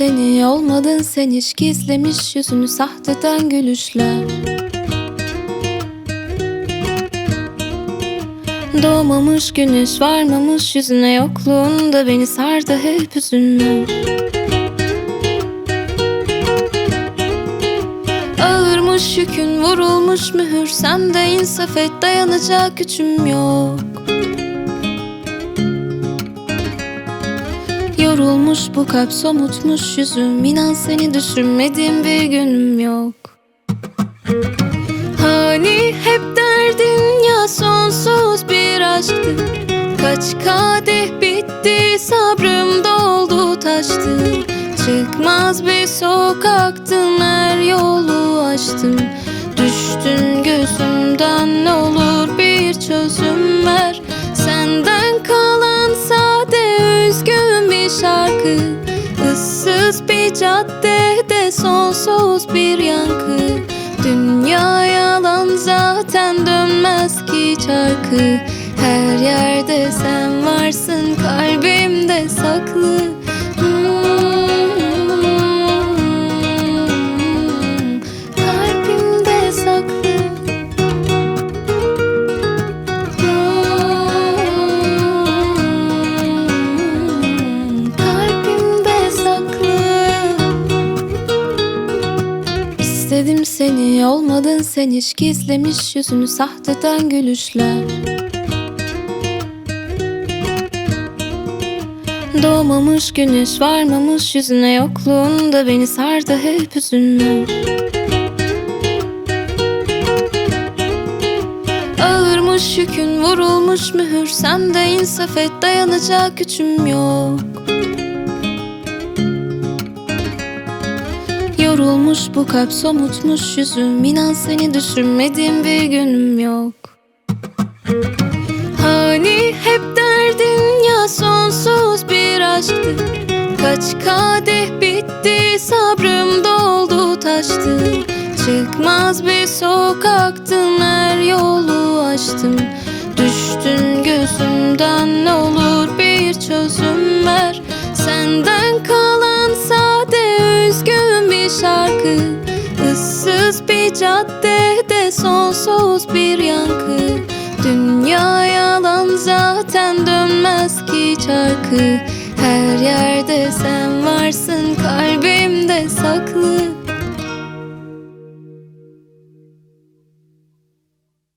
seni, olmadın sen hiç, gizlemiş yüzünü sahteden gülüşler. Doğmamış güneş varmamış yüzüne, yokluğunda beni sardı hep hüzünler. Ağırmış yükün, vurulmuş mühür, sen de insaf et, dayanacak gücüm yok. Yorulmuş bu kalp, somutmuş yüzüm, İnan seni düşünmediğim bir günüm yok. Hani hep derdin ya sonsuz bir aşktı, kaç kadeh bitti, sabrım doldu taştı. Çıkmaz bir sokaktın, her yolu açtım. Düştün gözümden, ne olur bir çözüm ver. Senden kalan sade üzgün bir şarkı, ıssız bir caddede sonsuz bir yankı. Dünya yalan zaten, dönmez ki çarkı. Her yerde sen varsın, kalbimde saklı. Kalbimde saklı. Kalbimde saklı. İstedim seni, olmadın sen hiç, gizlemiş yüzünü sahteden gülüşler. Doğmamış güneş varmamış yüzüne, yokluğunda beni sardı hep hüzünler. Ağırmış yükün, vurulmuş mühür, sen de insaf et, dayanacak gücüm yok. Yorulmuş bu kalp, somutmuş yüzüm, İnan seni düşünmediğim bir günüm yok. Hani hep derdin ya sonsuz bir aşktı, kaç kadeh bitti, sabrım doldu taştı. Çıkmaz bir sokaktın, her yolu açtım. Düştün gözümden, ne olur bir çözüm ver. Senden kalan sade üzgün bir şarkı, ıssız bir caddede sonsuz bir yankı. Dünya yalan zaten, dönmez ki çarkı. Her yerde sen varsın, kalbimde saklı.